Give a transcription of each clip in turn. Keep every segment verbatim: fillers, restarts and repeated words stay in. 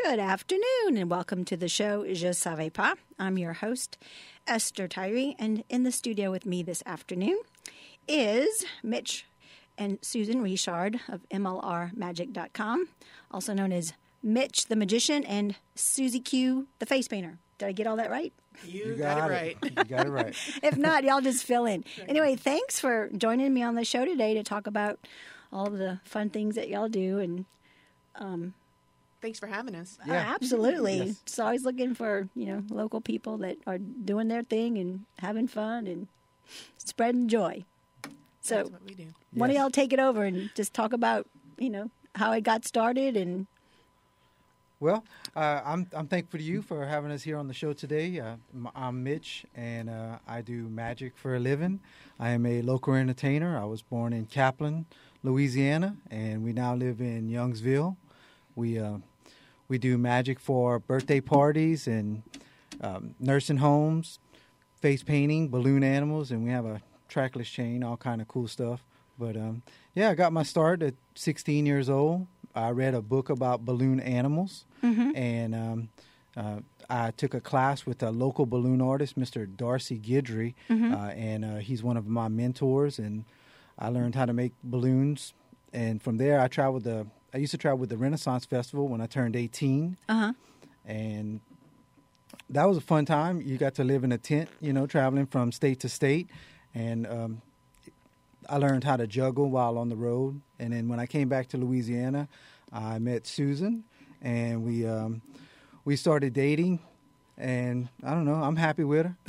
Good afternoon and welcome to the show Je Savais Pas. I'm your host, Esther Tyree, and in the studio with me this afternoon is Mitch and Susan Richard of M L R magic dot com, also known as Mitch the Magician and Susie Q the Face Painter. Did I get all that right? You, You got, got it it. right. You got it right. If not, y'all just fill in. Anyway, thanks for joining me on the show today to talk about all of the fun things that y'all do. And um, Thanks for having us. uh, Yeah. absolutely. Yes. It's always looking for, you know, local people that are doing their thing and having fun and spreading joy. So That's what we do. one of Yes. y'all take it over and just talk about, you know, how it got started and Well, uh, I'm I'm thankful to you for having us here on the show today. Uh, m- I'm Mitch, and uh, I do magic for a living. I am a local entertainer. I was born in Kaplan, Louisiana, and we now live in Youngsville. We uh, we do magic for birthday parties and um, nursing homes, face painting, balloon animals, and we have a trackless chain, all kind of cool stuff. But um, yeah, I got my start at sixteen years old. I read a book about balloon animals, Mhm. and um, uh, I took a class with a local balloon artist, Mister Darcy Guidry, Mhm. uh, and uh, he's one of my mentors. And I learned how to make balloons, and from there, I traveled the. I used to travel with the Renaissance Festival when I turned eighteen, uh-huh. and that was a fun time. You got to live in a tent, you know, traveling from state to state, and um, I learned how to juggle while on the road. And then when I came back to Louisiana, I met Susan, and we um, we started dating. And I don't know, I'm happy with her.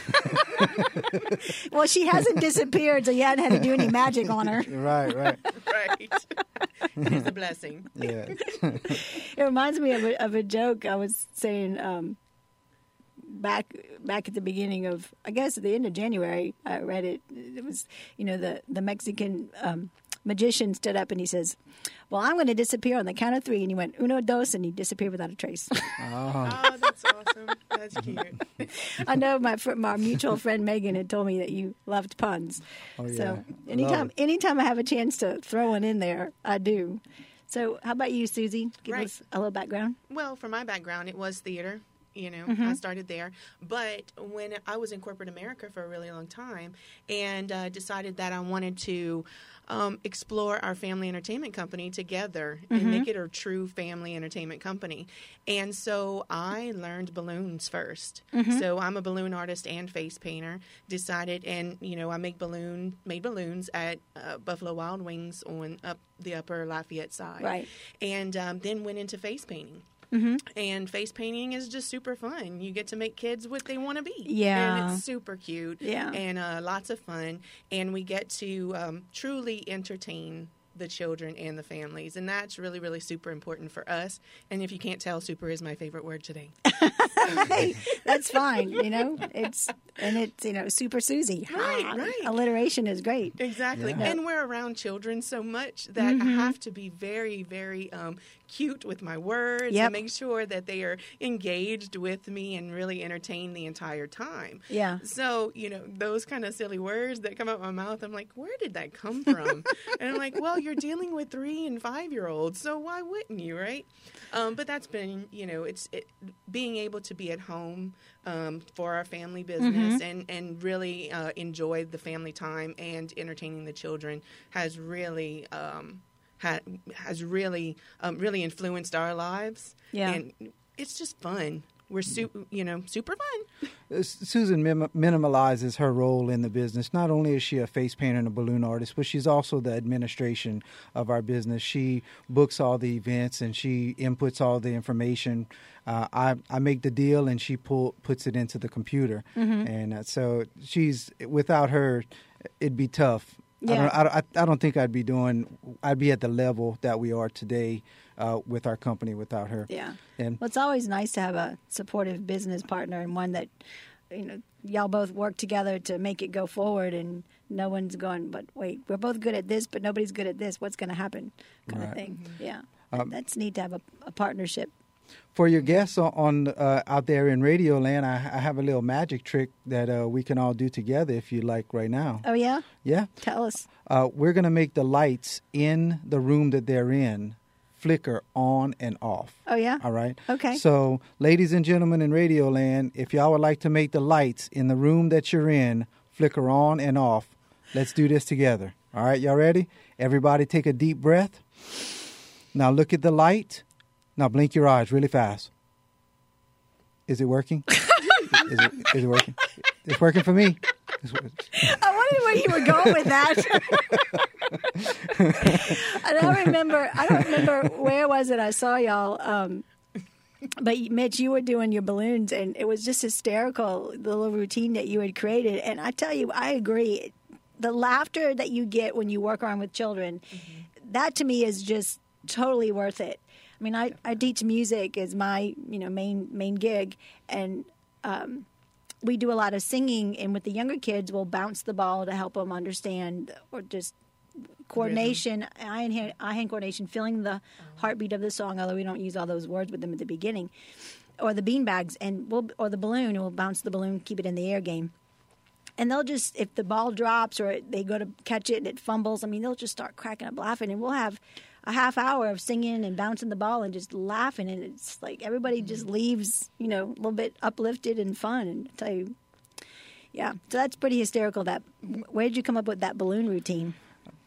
Well, she hasn't disappeared, so you hadn't had to do any magic on her. Right, right, Right. It's a blessing. yeah. It reminds me of a, of a joke I was saying um, back back at the beginning of, I guess, at the end of January. I read it. It was, you know, the the Mexican um, magician stood up and he says, "Well, I'm going to disappear on the count of three." And he went uno dos, and he disappeared without a trace. Oh, Oh, that's awesome. That's cute. I know my fr- my mutual friend Megan had told me that you loved puns. oh yeah. So Love anytime it. anytime I have a chance to throw one in there, I do. So how about you, Susie? Give Right. us a little background. Well, for my background, it was theater. You know, Mm-hmm. I started there. But when I was in corporate America for a really long time and uh, decided that I wanted to um, explore our family entertainment company together Mm-hmm. and make it a true family entertainment company. And so I learned balloons first. Mm-hmm. So I'm a balloon artist and face painter. Decided, and, you know, I make balloon, made balloons at uh, Buffalo Wild Wings on up the upper Lafayette side. Right. And um, then went into face painting. Mm-hmm. And face painting is just super fun. You get to make kids what they want to be. Yeah. And it's super cute. Yeah. And uh, lots of fun. And we get to um, truly entertain the children and the families. And that's really, really super important for us. And if you can't tell, super is my favorite word today. Hey, that's fine. You know, it's and it's you know Super Susie. Right, Ah, right. Alliteration is great. Exactly. Yeah. And we're around children so much that Mm-hmm. I have to be very, very um, cute with my words Yep. and make sure that they are engaged with me and really entertained the entire time. Yeah. So, you know, those kind of silly words that come out my mouth, I'm like, where did that come from? And I'm like, well, you're dealing with three and five year olds, so why wouldn't you, right? Um, but that's been, you know, it's it, being able to be at home um, for our family business and, and really uh, enjoy the family time and entertaining the children has really um, ha- has really um, really influenced our lives. Yeah. And it's just fun. We're su- you know, super fun. Uh, Susan mim- minimalizes her role in the business. Not only is she a face painter and a balloon artist, but she's also the administration of our business. She books all the events and she inputs all the information. Uh, I, I make the deal and she pull, puts it into the computer. Mm-hmm. And uh, so she's, without her, it'd be tough. Yeah. I, don't, I, don't- I don't think I'd be doing, I'd be at the level that we are today uh, with our company without her. Yeah. And Well, it's always nice to have a supportive business partner and one that, you know, y'all both work together to make it go forward and no one's going, but wait, we're both good at this, but nobody's good at this. What's going to happen? Kind of Right. thing. Yeah. Um, That's neat to have a, a partnership. For your guests on, on uh, out there in Radio Land, I, I have a little magic trick that uh, we can all do together if you like right now. Oh, yeah? Yeah, Tell us. uh, we're going to make the lights in the room that they're in flicker on and off. Oh, yeah? All right? Okay. So, ladies and gentlemen in Radio Land, if y'all would like to make the lights in the room that you're in flicker on and off, let's do this together. All right, y'all ready? Everybody take a deep breath. Now look at the light. Now blink your eyes really fast. Is it working? is, it, is it working? It's working for me. I wondered where you were going with that. I don't remember. I don't remember where was it I saw y'all. Um, but Mitch, you were doing your balloons, and it was just hysterical. The little routine that you had created, and I tell you, I agree. The laughter that you get when you work around with children, mm-hmm. that to me is just totally worth it. I mean, I, I teach music as my you know main main gig, and um, we do a lot of singing. And with the younger kids, we'll bounce the ball to help them understand, or just coordination, eye and hand, eye hand coordination, feeling the heartbeat of the song. Although we don't use all those words with them at the beginning, or the beanbags, and we'll or the balloon, and we'll bounce the balloon, keep it in the air game. And they'll just, if the ball drops or they go to catch it and it fumbles, I mean, they'll just start cracking up laughing. And we'll have a half hour of singing and bouncing the ball and just laughing. And it's like everybody just leaves, you know, a little bit uplifted and fun. And I tell you, yeah. So that's pretty hysterical. That Where did you come up with that balloon routine?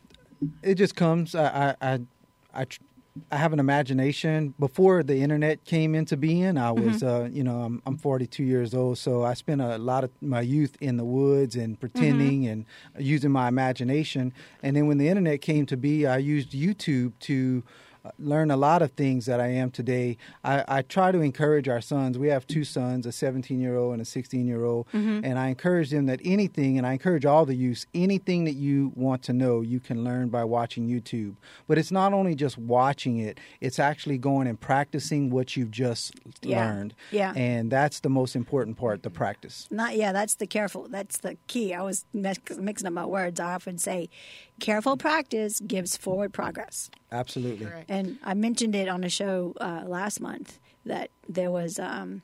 It just comes. I, I, I, I I have an imagination. Before the internet came into being, I was, mm-hmm. uh, you know, I'm, I'm forty-two years old, so I spent a lot of my youth in the woods and pretending mm-hmm. and using my imagination. And then when the internet came to be, I used YouTube to learn a lot of things that I am today. I, I try to encourage our sons. We have two sons, a seventeen-year-old and a sixteen-year-old, mm-hmm. and I encourage them that anything, and I encourage all the youth, anything that you want to know, you can learn by watching YouTube. But it's not only just watching it, it's actually going and practicing what you've just yeah. learned. Yeah. And that's the most important part, the practice. Not yeah, that's the careful, that's the key. I was mixing up my words. I often say, careful practice gives forward progress. Absolutely. Correct. And I mentioned it on a show uh, last month that there was um,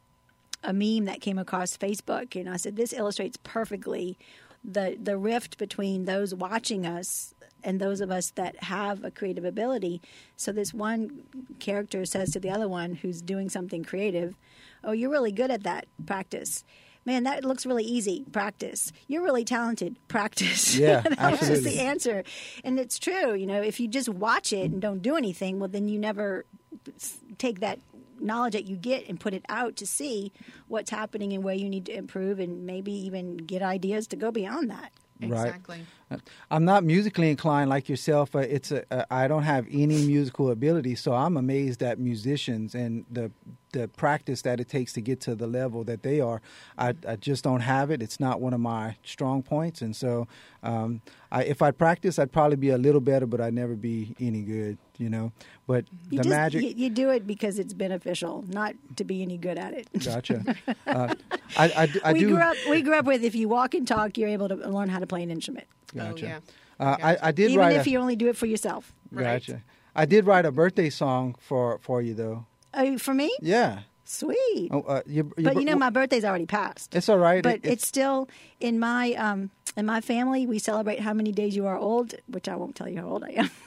a meme that came across Facebook, and I said, this illustrates perfectly the the rift between those watching us and those of us that have a creative ability. So this one character says to the other one who's doing something creative, oh, you're really good at that, practice. Man, that looks really easy. Practice. You're really talented. Practice. Yeah, that absolutely. was just the answer. And it's true. You know, if you just watch it and don't do anything, well, then you never take that knowledge that you get and put it out to see what's happening and where you need to improve and maybe even get ideas to go beyond that. Exactly. Right. I'm not musically inclined like yourself. Uh, it's a, uh, I don't have any musical ability, so I'm amazed at musicians and the the practice that it takes to get to the level that they are. I, I just don't have it. It's not one of my strong points, and so um, I, if I practice, I'd probably be a little better, but I'd never be any good. You know, but you the just, magic. You, you do it because it's beneficial, not to be any good at it. Gotcha. Uh, I, I, I we do. grew up. We grew up with if you walk and talk, you're able to learn how to play an instrument. Gotcha. Oh, yeah. Uh, Gotcha. I, I did Even write if a, you only do it for yourself. Right. Gotcha. I did write a birthday song for, for you though. Oh, for me? Yeah. Sweet. Oh, uh, your, your, But you know, my birthday's already passed. it's all right. But It- it's still in my um, in my family. We celebrate how many days you are old, which I won't tell you how old I am.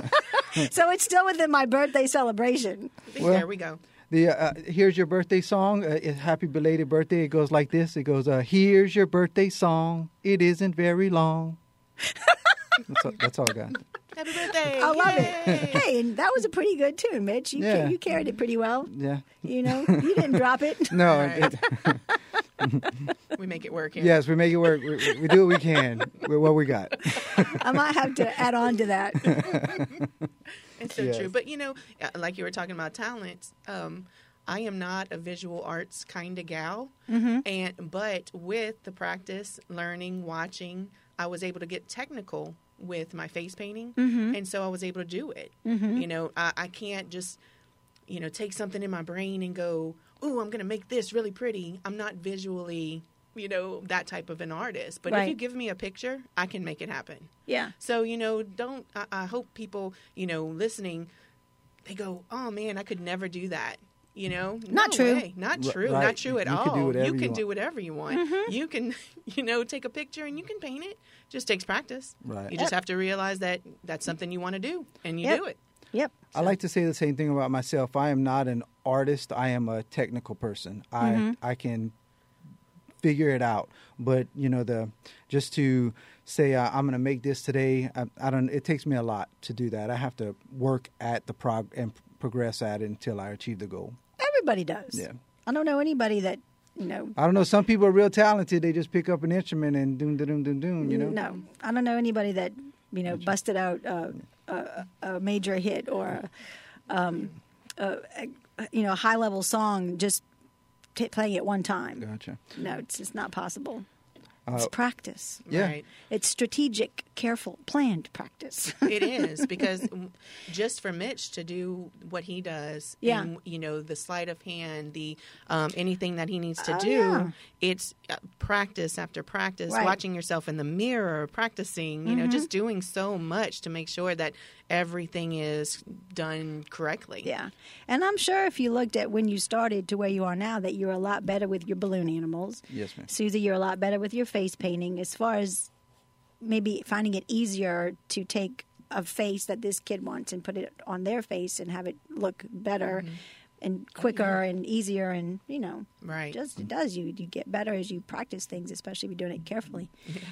So it's still within my birthday celebration. Well, there we go. The uh, here's your birthday song. Uh, it, happy belated birthday. It goes like this. It goes, uh, here's your birthday song. It isn't very long. that's, all, that's all I got. Happy birthday! I love Yay! it. Hey, and that was a pretty good tune, Mitch. You Yeah. ca- you carried it pretty well. Yeah. You know, you didn't drop it. No. All right. it- We make it work here. yes, we make it work. We, we do what we can with what we got. I might have to add on to that. It's so Yes. true. But, you know, uh, like you were talking about talents, um, I am not a visual arts kind of gal. Mm-hmm. And but with the practice, learning, watching, I was able to get technical with my face painting. Mm-hmm. And so I was able to do it. Mm-hmm. You know, I, I can't just, you know, take something in my brain and go, ooh, I'm going to make this really pretty. I'm not visually, you know, that type of an artist. But Right. if you give me a picture, I can make it happen. Yeah. So, you know, don't, I, I hope people, you know, listening, they go, oh man, I could never do that. You know, Not no true. way. Not R- true. right. Not true at You can all. do whatever you you can want. do whatever you want. Mm-hmm. You can, you know, take a picture and you can paint it. Just takes practice. Right. You just Yep. have to realize that that's something you want to do, and you Yep. do it. Yep. I like to say the same thing about myself. I am not an artist. I am a technical person. Mm-hmm. I I can figure it out. But, you know, the just to say uh, I'm going to make this today, I, I don't. It takes me a lot to do that. I have to work at the prog and progress at it until I achieve the goal. Everybody does. Yeah. I don't know anybody that, you know. I don't know. Some people are real talented. They just pick up an instrument and doom, doom, doom, doom, you know. No. I don't know anybody that, you know, busted out uh, a, a major hit or, um, a, a, you know, a high-level song just t- playing it one time. Gotcha. No, it's just not possible. Uh, It's practice. Yeah. Right. It's strategic, careful, planned practice. It is, because just for Mitch to do what he does, Yeah. and, you know, the sleight of hand, the um, anything that he needs to Oh, do, yeah. it's uh, practice after practice, Right. watching yourself in the mirror, practicing, you know, just doing so much to make sure that everything is done correctly. Yeah. And I'm sure if you looked at when you started to where you are now, that you're a lot better with your balloon animals. Yes, ma'am. Susie, you're a lot better with your face painting as far as maybe finding it easier to take a face that this kid wants and put it on their face and have it look better and quicker and easier, and, you know, Right. just it does. You, you get better as you practice things, especially if you're doing it carefully.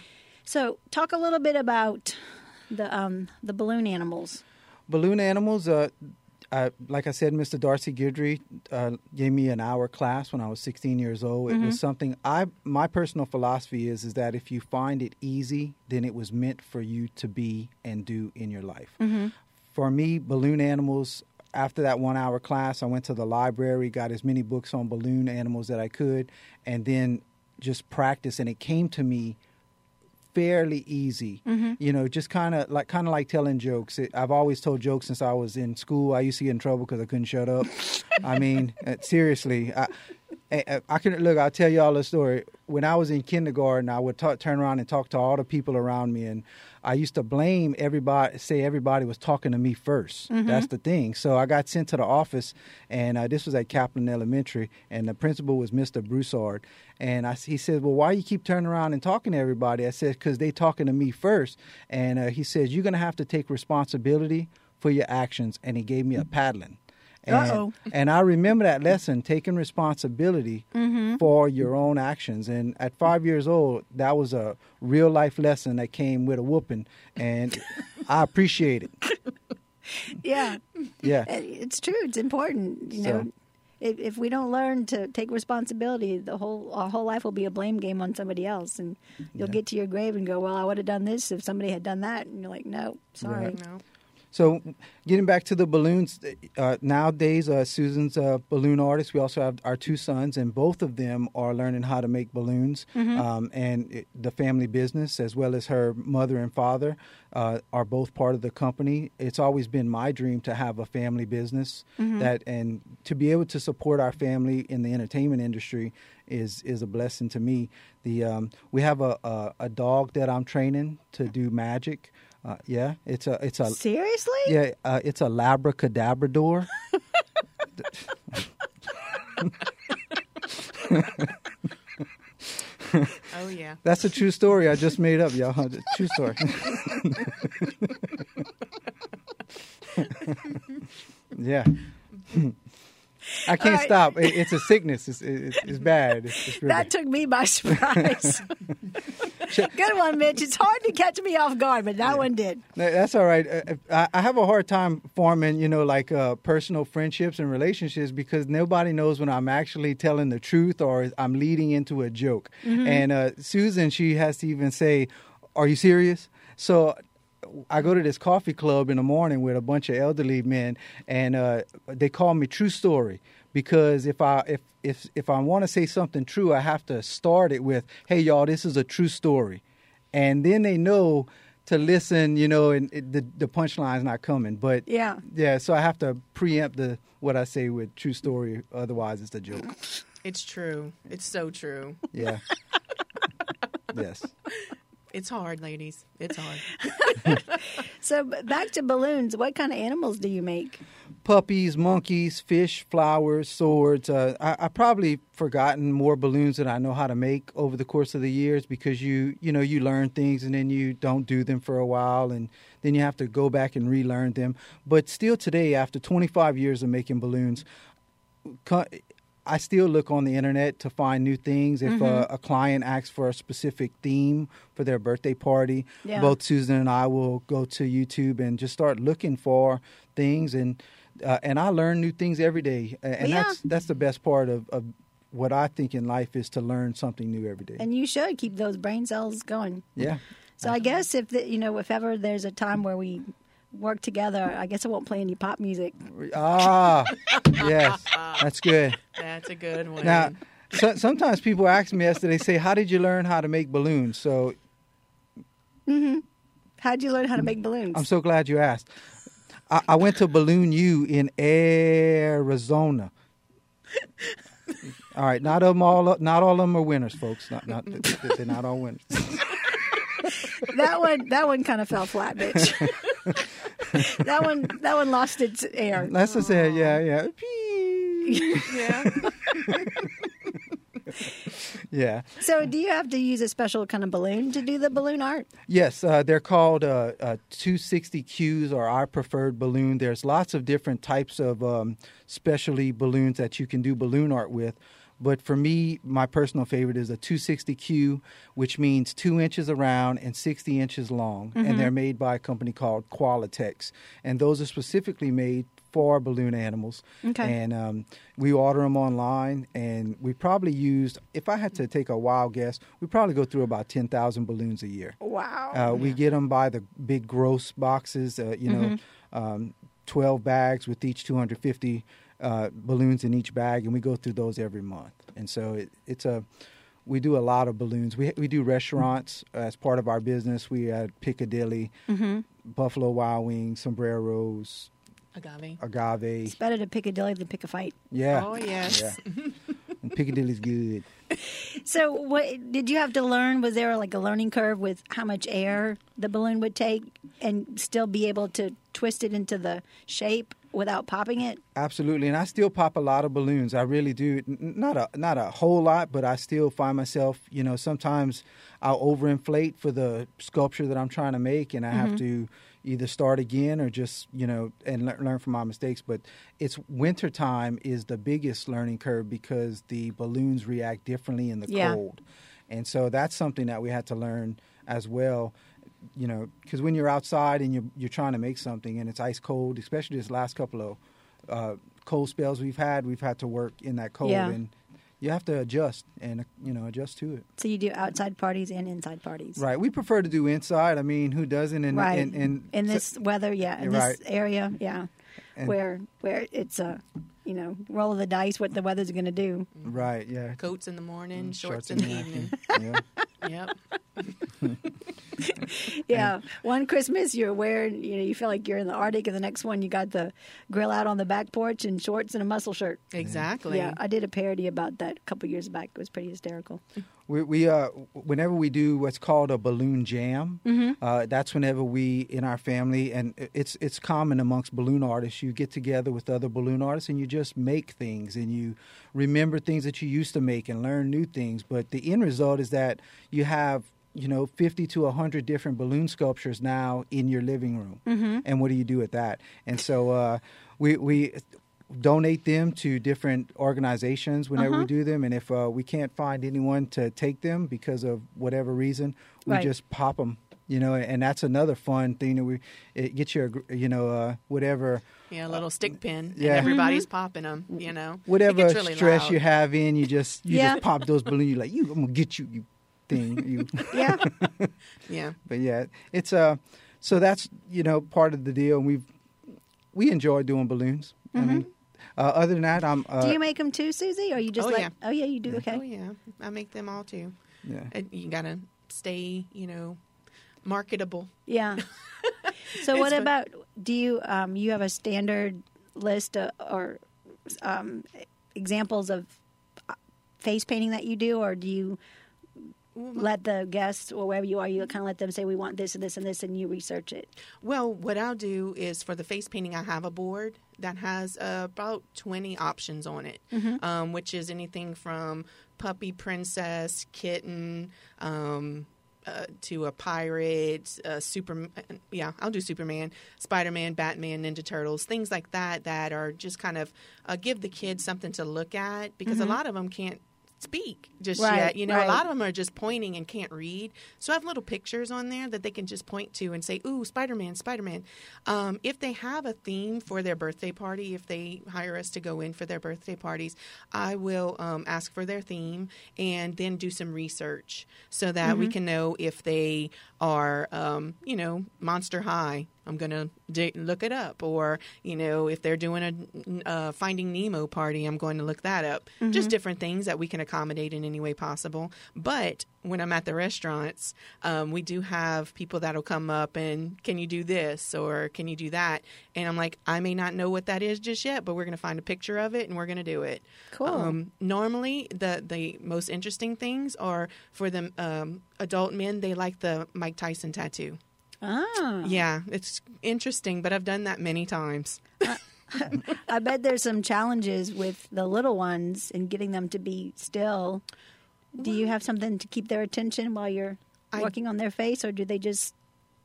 So talk a little bit about the um, the balloon animals. Balloon animals, uh, uh, like I said, Mister Darcy Guidry uh, gave me an hour class when I was sixteen years old. It was something I, my personal philosophy is, is that if you find it easy, then it was meant for you to be and do in your life. For me, balloon animals, after that one hour class, I went to the library, got as many books on balloon animals that I could, and then just practice. And it came to me fairly easy, you know, just kind of like kind of like telling jokes. It, I've always told jokes since I was in school. I used to get in trouble because I couldn't shut up. I mean, uh, seriously, I, I, I can look. I'll tell you all a story. When I was in kindergarten, I would talk, turn around and talk to all the people around me, and I used to blame everybody, say everybody was talking to me first. That's the thing. So I got sent to the office, and uh, this was at Kaplan Elementary, and the principal was Mister Broussard. And I, he said, well, why you keep turning around and talking to everybody? I said, because they talking to me first. And uh, he says, you're going to have to take responsibility for your actions. And he gave me a paddling. And, Uh-oh. and I remember that lesson, taking responsibility for your own actions. And at five years old, that was a real life lesson that came with a whooping. And I appreciate it. Yeah. Yeah. It's true. It's important. You So- know, if, if we don't learn to take responsibility, the whole our whole life will be a blame game on somebody else, and you'll Yeah. get to your grave and go, "Well, I would have done this if somebody had done that." And you're like, "No, sorry." Right. No. So, getting back to the balloons, uh, nowadays uh, Susan's a balloon artist. We also have our two sons, and both of them are learning how to make balloons. Um, and it, the family business, as well as her mother and father, uh, are both part of the company. It's always been my dream to have a family business that, and to be able to support our family in the entertainment industry is is a blessing to me. The um, we have a, a a dog that I'm training to do magic. Uh, yeah, it's a it's a Seriously? yeah, uh, it's a Labracadabrador. Oh, yeah. That's a true story. I just made up, y'all. True story. Yeah. I can't right. stop. It, it's a sickness. It's, it, it's bad. It's, it's really, That took me by surprise. Good one, Mitch. It's hard to catch me off guard, but that one did. No, that's all right. Uh, I, I have a hard time forming, you know, like uh, personal friendships and relationships because nobody knows when I'm actually telling the truth or I'm leading into a joke. And uh, Susan, she has to even say, "Are you serious?" So I go to this coffee club in the morning with a bunch of elderly men, and uh, they call me True Story because if I if if if I want to say something true, I have to start it with, "Hey, y'all, this is a true story," and then they know to listen, you know, and it, the the punchline's not coming. But Yeah. yeah, so I have to preempt the what I say with True Story, otherwise it's a joke. It's true. It's so true. Yeah. Yes. It's hard, ladies. It's hard. So b- back to balloons. What kind of animals do you make? puppies, monkeys, fish, flowers, swords. Uh, I, I've probably forgotten more balloons than I know how to make over the course of the years because you, you know, you learn things and then you don't do them for a while and then you have to go back and relearn them. But still today, after twenty-five years of making balloons, I still look on the internet to find new things. If mm-hmm. a, a client asks for a specific theme for their birthday party, yeah. both Susan and I will go to YouTube and just start looking for things. And uh, and I learn new things every day. And yeah. that's that's the best part of, of what I think in life is to learn something new every day. And you should keep those brain cells going. Yeah. So I guess if the, you know if ever there's a time where we work together, I guess I won't play any pop music. Ah, yes, that's good. That's a good one. Now, so, sometimes people ask me yesterday, say, how did you learn how to make balloons? So, mm-hmm. How did you learn how to make balloons? I'm so glad you asked. I, I went to Balloon U in Arizona. All right, not of them all. Not all of them are winners, folks. Not, not they're not all winners. That one, that one kind of fell flat, bitch. that one, that one lost its air. That's just it. Yeah, yeah, yeah. Yeah. So, do you have to use a special kind of balloon to do the balloon art? Yes, uh, they're called uh, uh, two sixty Qs, or our preferred balloon. There's lots of different types of um, specialty balloons that you can do balloon art with. But for me, my personal favorite is a two sixty Q, which means two inches around and sixty inches long. Mm-hmm. And they're made by a company called Qualitex. And those are specifically made for balloon animals. Okay. And um, we order them online. And we probably used, if I had to take a wild guess, we probably go through about ten thousand balloons a year. Wow. Uh, we get them by the big gross boxes, uh, you know, mm-hmm. um, twelve bags with each two hundred fifty Uh, balloons in each bag, and we go through those every month. And so it, it's a, we do a lot of balloons. We we do restaurants as part of our business. We had Piccadilly, mm-hmm. Buffalo Wild Wings, Sombreros, Agave. Agave. It's better to pick a dilly than pick a fight. Yeah. Oh yes. Yeah. And Piccadilly's good. So, what did you have to learn? Was there like a learning curve with how much air the balloon would take, and still be able to twist it into the shape without popping it? Absolutely, and I still pop a lot of balloons. I really do. Not a not a whole lot, but I still find myself, you know, sometimes I'll overinflate for the sculpture that I'm trying to make, and I mm-hmm. have to either start again or just, you know, and le- learn from my mistakes. But it's wintertime is the biggest learning curve because the balloons react differently in the yeah. cold. And so that's something that we had to learn as well, you know, because when you're outside and you're, you're trying to make something and it's ice cold, especially this last couple of uh, cold spells we've had, we've had to work in that cold. Yeah. And you have to adjust and, you know, adjust to it. So you do outside parties and inside parties. Right. We prefer to do inside. I mean, who doesn't? In, right. in, in, in this so, weather, yeah. In right. this area, yeah. And where where it's a, you know, roll of the dice what the weather's going to do. Right, yeah. Coats in the morning, mm, shorts, shorts in the evening. Yeah. Yep. Yeah, one Christmas you're wearing, you know, you feel like you're in the Arctic, and the next one you got the grill out on the back porch and shorts and a muscle shirt. Exactly. Yeah, I did a parody about that a couple years back. It was pretty hysterical. We, we uh, whenever we do what's called a balloon jam, mm-hmm. uh, that's whenever we in our family, and it's it's common amongst balloon artists. You get together with other balloon artists and you just make things and you remember things that you used to make and learn new things. But the end result is that you have, you know, fifty to one hundred different balloon sculptures now in your living room. Mm-hmm. And what do you do with that? And so uh, we we donate them to different organizations whenever uh-huh. we do them. And if uh, we can't find anyone to take them because of whatever reason, we right. just pop them. You know, and that's another fun thing that we it gets you, a, you know, uh, whatever. Yeah, a little stick pin, yeah. and everybody's mm-hmm. popping them. You know, whatever really stress loud. you have in, you just you yeah. just pop those balloons. You're like, you, I'm gonna get you, you thing. You. Yeah, yeah. But yeah, it's uh, so that's you know part of the deal, and we we enjoy doing balloons. Mm-hmm. I mean, uh, other than that, I'm. Uh, do you make them too, Susie, or you just oh, like? Yeah. Oh yeah, you do. Yeah. Okay. Oh yeah, I make them all too. Yeah. And you gotta stay, you know, marketable. Yeah. So what fun. about, do you um, you have a standard list of, or um, examples of face painting that you do, or do you let the guests or wherever you are, you kind of let them say, we want this and this and this, and you research it? Well, what I'll do is for the face painting, I have a board that has uh, about twenty options on it, mm-hmm. um, which is anything from puppy, princess, kitten, um, uh, to a pirate, uh, super, yeah, I'll do Superman, Spider-Man, Batman, Ninja Turtles, things like that that are just kind of uh, give the kids something to look at, because mm-hmm. a lot of them can't speak just right, yet. You know, right. a lot of them are just pointing and can't read. So I have little pictures on there that they can just point to and say, ooh, Spider-Man, Spider-Man. Um, if they have a theme for their birthday party, if they hire us to go in for their birthday parties, I will um, ask for their theme and then do some research so that mm-hmm. we can know if they are, um, you know, Monster High. I'm going to d- look it up. Or, you know, if they're doing a uh, Finding Nemo party, I'm going to look that up. Mm-hmm. Just different things that we can accommodate in any way possible. But when I'm at the restaurants, um, we do have people that'll come up and, can you do this? Or can you do that? And I'm like, I may not know what that is just yet, but we're going to find a picture of it and we're going to do it. Cool. Um, normally, the, the most interesting things are for the um, adult men, they like the Mike Tyson tattoo. Ah. Yeah, it's interesting, but I've done that many times. I bet there's some challenges with the little ones and getting them to be still. Do you have something to keep their attention while you're I, working on their face, or do they just...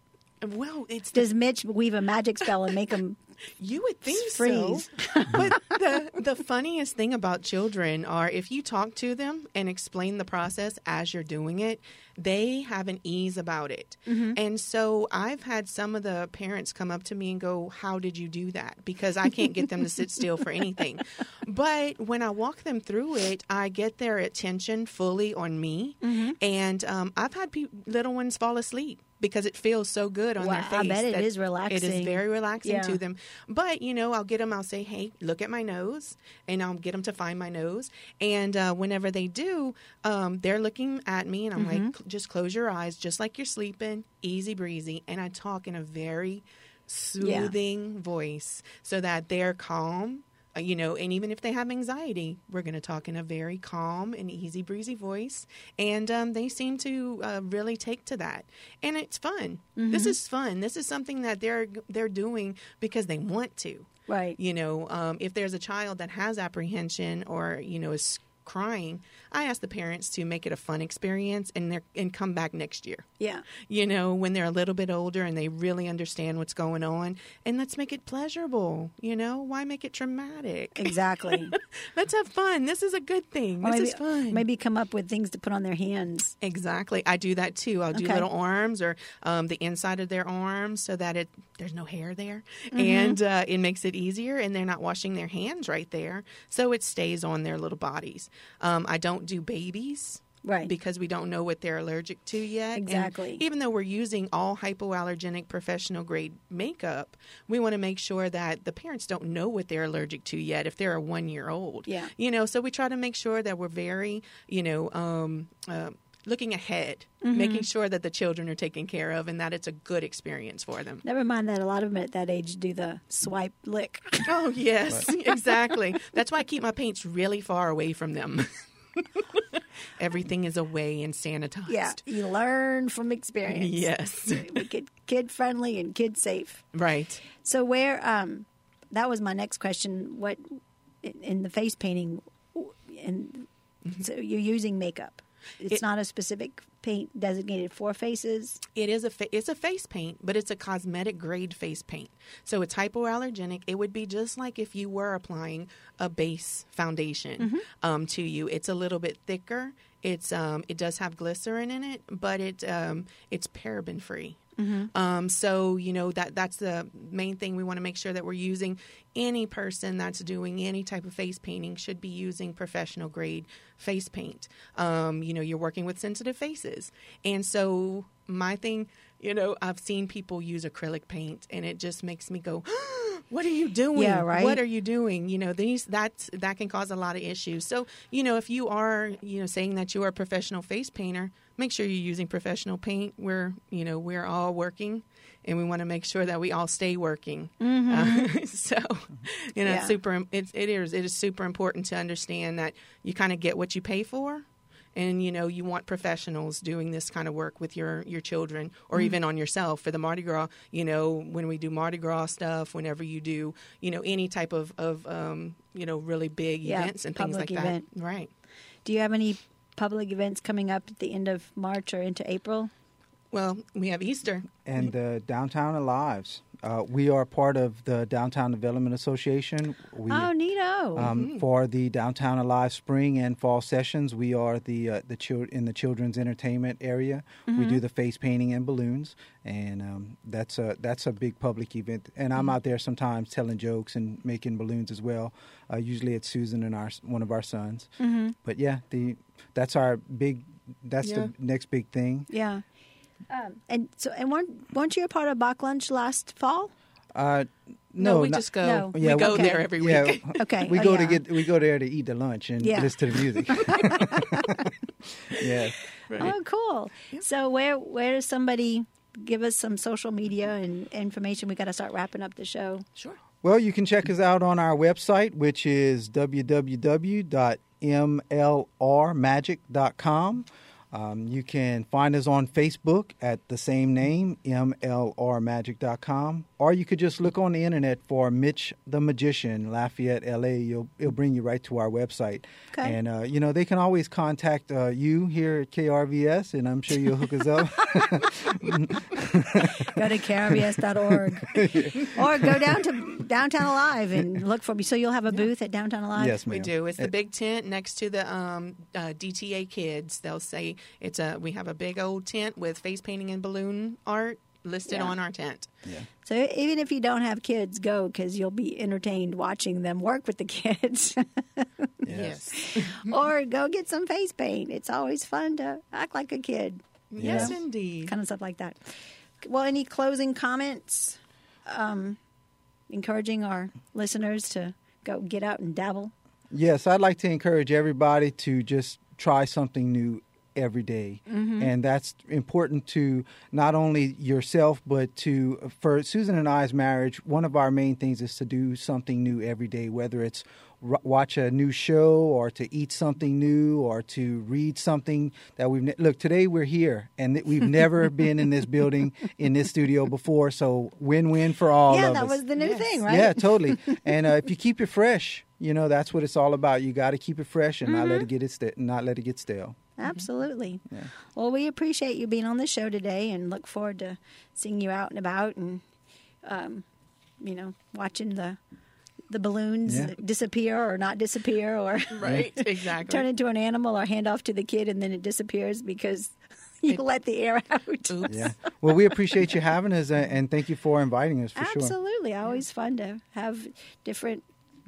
Well, it's... Does the, Mitch weave a magic spell and make them... You would think freeze. so. But the, the funniest thing about children are if you talk to them and explain the process as you're doing it, they have an ease about it. Mm-hmm. And so I've had some of the parents come up to me and go, how did you do that? Because I can't get them to sit still for anything. But when I walk them through it, I get their attention fully on me. Mm-hmm. And um, I've had pe- little ones fall asleep because it feels so good on wow, their face. I bet it is relaxing. It is very relaxing yeah. to them. But, you know, I'll get them, I'll say, hey, look at my nose, and I'll get them to find my nose. And uh, whenever they do, um, they're looking at me, and I'm mm-hmm. like, just close your eyes, just like you're sleeping, easy breezy. And I talk in a very soothing yeah. voice so that they're calm. You know, and even if they have anxiety, we're going to talk in a very calm and easy breezy voice. And um, they seem to uh, really take to that. And it's fun. Mm-hmm. This is fun. This is something that they're they're doing because they want to. Right. You know, um, if there's a child that has apprehension or, you know, is crying, I ask the parents to make it a fun experience and they're, and come back next year. Yeah. You know, when they're a little bit older and they really understand what's going on. And let's make it pleasurable. You know, why make it traumatic? Exactly. Let's have fun. This is a good thing. Or this maybe, is fun. Maybe come up with things to put on their hands. Exactly. I do that too. I'll do okay. little arms or um, the inside of their arms so that it there's no hair there. Mm-hmm. And uh, it makes it easier and they're not washing their hands right there. So it stays on their little bodies. Um, I don't do babies. Right. Because we don't know what they're allergic to yet. Exactly. And even though we're using all hypoallergenic professional grade makeup, we want to make sure that the parents don't know what they're allergic to yet if they're a one year old. Yeah. You know, so we try to make sure that we're very, you know, um, uh, looking ahead, mm-hmm. making sure that the children are taken care of and that it's a good experience for them. Never mind that a lot of them at that age do the swipe lick. Oh, yes, exactly. That's why I keep my paints really far away from them. Everything is away and sanitized. Yeah, you learn from experience. Yes. Make it kid friendly and kid safe. Right. So where, um, that was my next question. What, in the face painting, and mm-hmm. so you're using makeup. It's it, not a specific paint designated for faces. It is a fa- it's a face paint, but it's a cosmetic grade face paint. So it's hypoallergenic. It would be just like if you were applying a base foundation mm-hmm. um, to you. It's a little bit thicker. It's um, it does have glycerin in it, but it um, it's paraben free. Mm-hmm. Um, so, you know, that that's the main thing. We want to make sure that we're using any person that's doing any type of face painting should be using professional grade face paint. Um, you know, you're working with sensitive faces. And so my thing, you know, I've seen people use acrylic paint and it just makes me go, what are you doing? Yeah, right. What are you doing? You know, these that's that can cause a lot of issues. So, you know, if you are, you know, saying that you are a professional face painter, make sure you're using professional paint. We're, you know, we're all working, and we want to make sure that we all stay working. Mm-hmm. Uh, so, you know, yeah. it's super. It, it is. It is super important to understand that you kind of get what you pay for, and you know you want professionals doing this kind of work with your your children or Mm-hmm. even on yourself for the Mardi Gras. You know, when we do Mardi Gras stuff, whenever you do, you know, any type of of um, you know really big Yeah, events and things like public event. that. Right. Do you have any public events coming up at the end of March or into April? Well, we have Easter. And the Downtown Alives. Uh, we are part of the Downtown Development Association. We, Oh, neato. Um, For the Downtown Alive spring and fall sessions, we are the uh, the chil- in the children's entertainment area. We do the face painting and balloons, and um, that's a that's a big public event. And I'm out there sometimes telling jokes and making balloons as well. Uh, usually it's Susan and our one of our sons. Mm-hmm. But yeah, the that's our big that's Yeah. the next big thing. Yeah. Um, and so, and weren't, weren't you a part of Bach Lunch last fall? Uh, No, no, we not- just go. No. We Yeah, go okay. there every yeah, week. Okay. we Oh, go yeah. to get we go there to eat the lunch and Yeah. listen to the music. Yeah. Right. Oh, cool. So where where does somebody give us some social media and information? We got to start wrapping up the show. Sure. Well, you can check us out on our website, which is w w w dot m l r magic dot com. Um, you can find us on Facebook at the same name, m l r magic dot com, or you could just look on the internet for Mitch the Magician, Lafayette, L A. You'll, it'll bring you right to our website. Okay. And, uh, you know, they can always contact uh, you here at K R V S, and I'm sure you'll hook us up. Go to K R V S dot org or go down to Downtown Alive and look for me. So you'll have a booth at Downtown Alive? Yes, ma'am. We do. It's the Uh, big tent next to the um, uh, D T A kids. They'll say it's a. We have a big old tent with face painting and balloon art listed Yeah. on our tent. Yeah. So even if you don't have kids, go because you'll be entertained watching them work with the kids. Yes. Or go get some face paint. It's always fun to act like a kid. Yes, Yeah. indeed. Kind of stuff like that. Well, any closing comments? Um, encouraging our listeners to go get out and dabble. Yes, I'd like to encourage everybody to just try something new every day. And that's important to not only yourself, but to, for Susan and I's marriage, one of our main things is to do something new every day, whether it's r- watch a new show or to eat something new or to read something that we've, ne- look, today we're here and th- we've never been in this building, in this studio before. So win-win for all yeah, of that us. was the new Yes. thing, right? Yeah, totally. And uh, if you keep it fresh, you know that's what it's all about. You got to keep it fresh and not let it get it sta- not let it get stale. Absolutely. Yeah. Well, we appreciate you being on the show today and look forward to seeing you out and about and, um, you know, watching the the balloons Yeah. disappear or not disappear or Right. Exactly. turn into an animal or hand off to the kid and then it disappears because you let the air out. Oops. Yeah. Well, we appreciate you having us, uh, and thank you for inviting us for sure. Absolutely. Always fun to have different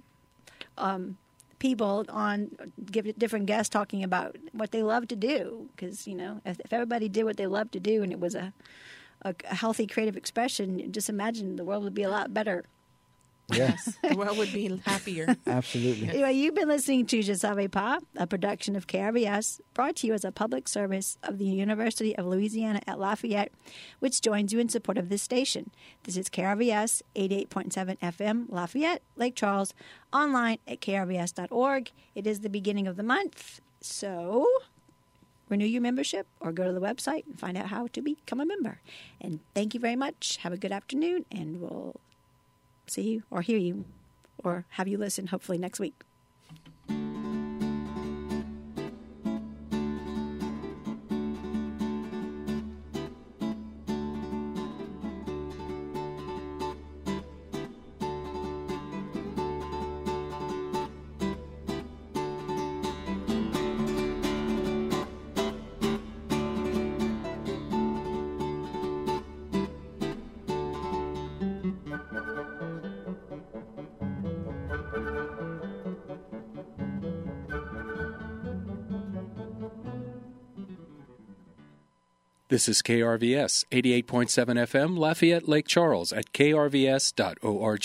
um, people on, give different guests talking about what they love to do. Because, you know, if, if everybody did what they love to do and it was a, a, a healthy creative expression, just imagine the world would be a lot better. Yes, The world would be happier. absolutely. Anyway, you've been listening to Je Savais Pas, a production of K R V S, brought to you as a public service of the University of Louisiana at Lafayette, which joins you in support of this station. This is K R V S eighty-eight point seven F M, Lafayette, Lake Charles, online at K R V S dot org. It is the beginning of the month, so renew your membership or go to the website and find out how to become a member. And thank you very much. Have a good afternoon, and we'll see you or hear you or have you listen hopefully next week. This is K R V S, eighty-eight point seven F M, Lafayette, Lake Charles, at k r v s dot org.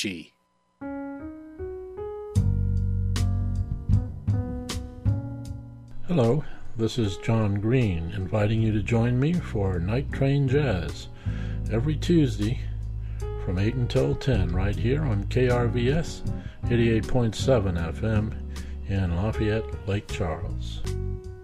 Hello, this is John Green, inviting you to join me for Night Train Jazz every Tuesday from eight until ten right here on K R V S eighty-eight point seven F M in Lafayette, Lake Charles.